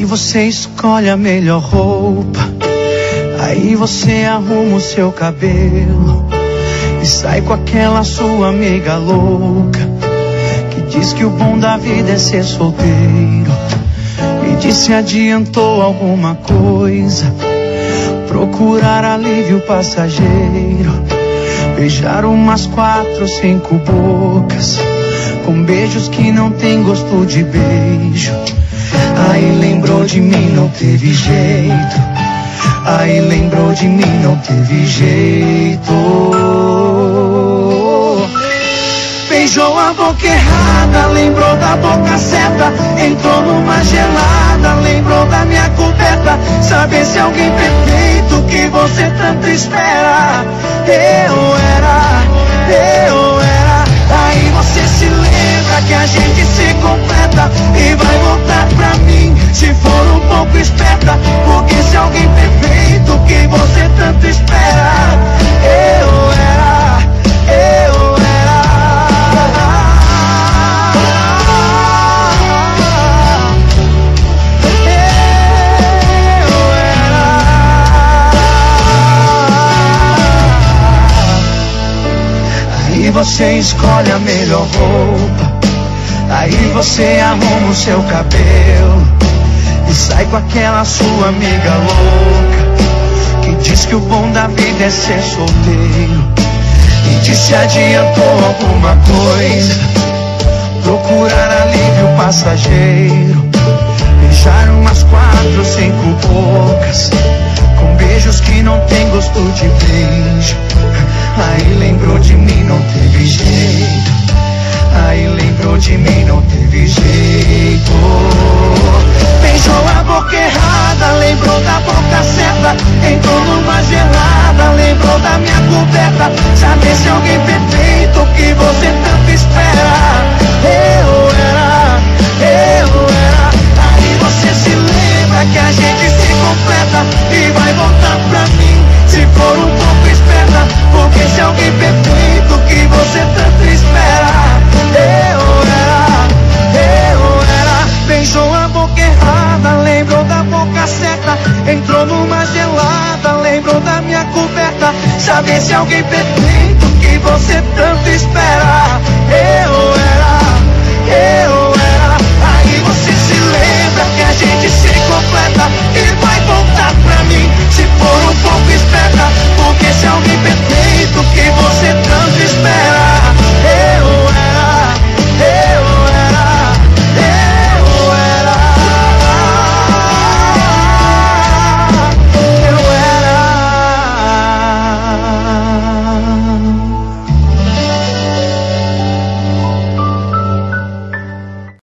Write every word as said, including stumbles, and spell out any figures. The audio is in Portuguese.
você escolhe a melhor roupa, aí você arruma o seu cabelo e sai com aquela sua amiga louca que diz que o bom da vida é ser solteiro. Me diz se adiantou alguma coisa, procurar alívio passageiro, beijar umas quatro, cinco bocas com beijos que não tem gosto de beijo. Aí lembrou de mim, não teve jeito. Aí lembrou de mim, não teve jeito. Beijou a boca errada, lembrou da boca certa. Entrou numa gelada, lembrou da minha coberta. Saber se alguém perfeito que você tanto espera. Eu era, eu era. Aí você se lembra que a gente se completa e vai voltar pra mim se for um pouco esperta. Porque se alguém perfeito que você tanto espera. Eu era, eu era. Eu era. Aí você escolhe a melhor roupa, aí você arruma o seu cabelo e sai com aquela sua amiga louca que diz que o bom da vida é ser solteiro. E diz se adiantou alguma coisa, procurar alívio passageiro, beijar umas quatro, cinco bocas com beijos que não tem gosto de beijo. Aí lembrou de mim, não teve jeito. Aí lembrou de mim, não teve jeito. Beijou a boca errada, lembrou da boca certa. Entrou numa gelada, lembrou da minha coberta. Saber se alguém perfeito que você tanto espera. Eu era, eu era. Aí você se lembra que a gente se completa e vai voltar pra mim se for um pouco esperta. Porque se alguém perfeito que você tanto espera. Eu era, eu era. Beijou a boca errada, lembrou da boca certa. Entrou numa gelada, lembrou da minha coberta. Saber se alguém perfeito que você tanto espera. Eu